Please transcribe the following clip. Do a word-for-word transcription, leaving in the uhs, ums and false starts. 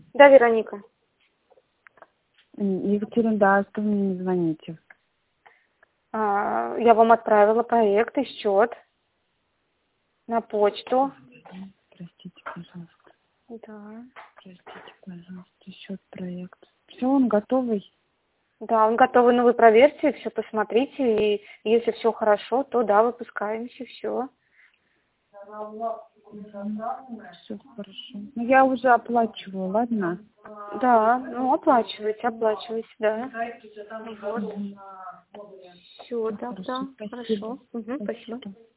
Да, Вероника. Екатерина, да, что вы мне не звоните? А, я вам отправила проект и счет на почту. Простите, пожалуйста. Да. Простите, пожалуйста, счет проект. Все, он готовый? Да, он готовый, но вы проверьте, все посмотрите, и если все хорошо, то да, выпускаемся, все. Все хорошо. Ну, я уже оплачиваю, ладно? Да, ну оплачивайте, оплачивайте, да. Вот. Все, Всё тогда. хорошо, спасибо. Хорошо. Угу, спасибо. Спасибо.